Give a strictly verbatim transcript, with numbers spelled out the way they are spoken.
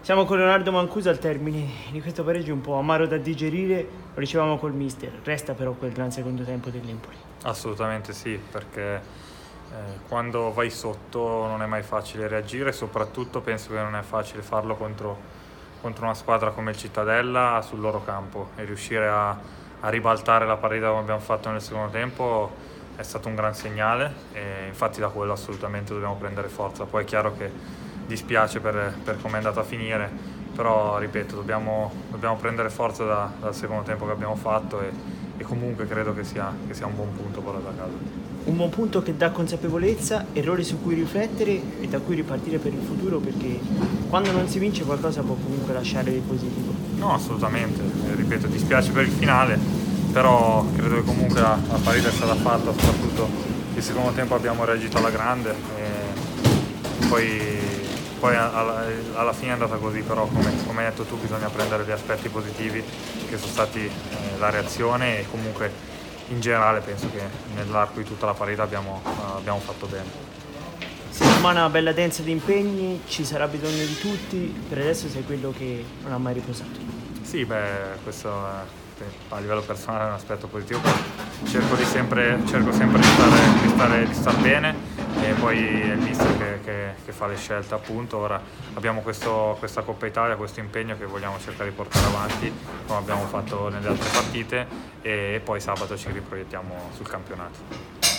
Siamo con Leonardo Mancuso al termine di questo pareggio un po' amaro da digerire, lo dicevamo col mister, resta però quel gran secondo tempo dell'Empoli. Assolutamente sì, perché eh, quando vai sotto non è mai facile reagire, soprattutto penso che non è facile farlo contro, contro una squadra come il Cittadella sul loro campo, e riuscire a, a ribaltare la partita come abbiamo fatto nel secondo tempo è stato un gran segnale, e infatti da quello assolutamente dobbiamo prendere forza. Poi è chiaro che dispiace per, per come è andata a finire, però ripeto, dobbiamo, dobbiamo prendere forza da, dal secondo tempo che abbiamo fatto, e, e comunque credo che sia, che sia un buon punto portato a casa. Un buon punto che dà consapevolezza, errori su cui riflettere e da cui ripartire per il futuro, perché quando non si vince qualcosa può comunque lasciare di positivo. No, assolutamente, eh, ripeto, dispiace per il finale, però credo che comunque la, la partita è stata fatta, soprattutto il secondo tempo abbiamo reagito alla grande, e poi Poi alla, alla fine è andata così, però come, come hai detto tu bisogna prendere gli aspetti positivi che sono stati eh, la reazione, e comunque in generale penso che nell'arco di tutta la partita abbiamo, uh, abbiamo fatto bene. Settimana bella densa di impegni, ci sarà bisogno di tutti, per adesso sei quello che non ha mai riposato. Sì, beh, questo è, a livello personale è un aspetto positivo, cerco, di sempre, cerco sempre di stare, di, stare, di star bene, e poi è il mister che, che, che fa le scelte, appunto. Ora abbiamo questo, questa Coppa Italia, questo impegno che vogliamo cercare di portare avanti come abbiamo fatto nelle altre partite, e, e poi sabato ci riproiettiamo sul campionato.